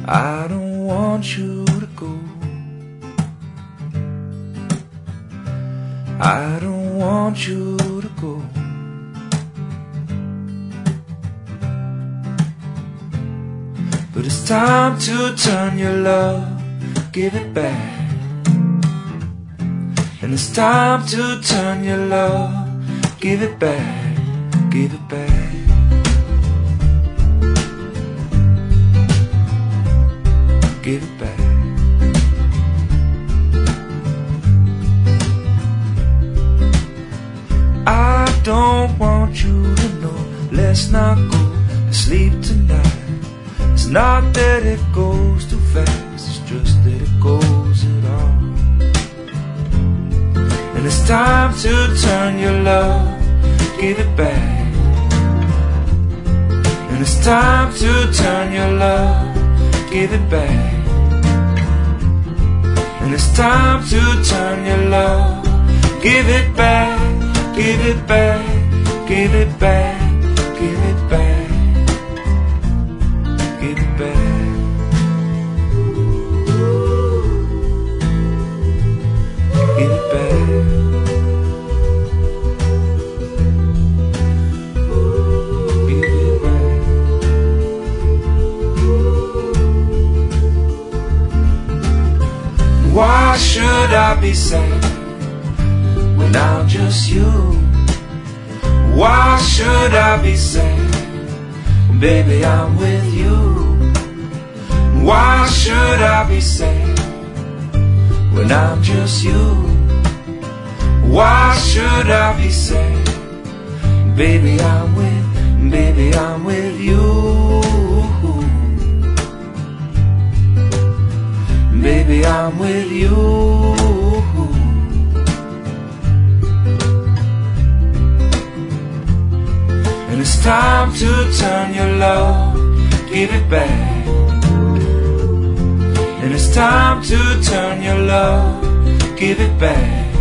I don't want you to go. I don't want you to go. But it's time to turn your love, give it back. And it's time to turn your love, give it back, give it back. Give it back. I don't want you to know. Let's not go to sleep tonight. It's not that it goes too fast, it's just that it goes at all. And it's time to turn your love, give it back. And it's time to turn your love, give it back. And it's time to turn your love, give it back, give it back, give it back, give it back, give it back. Give it back. Why should I be sad when I'm just you? Why should I be sad when baby I'm with you? Why should I be sad when I'm just you? Why should I be sad? Baby I'm with you. Baby, I'm with you. And it's time to turn your love, give it back. And it's time to turn your love, give it back.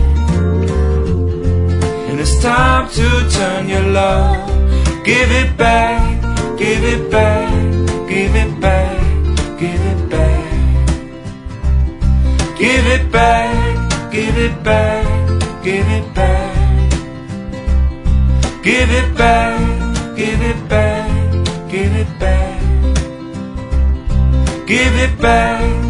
And it's time to turn your love, give it back, give it back, give it back, give it back. Give it back, give it back, give it back. Give it back, give it back, give it back. Give it back.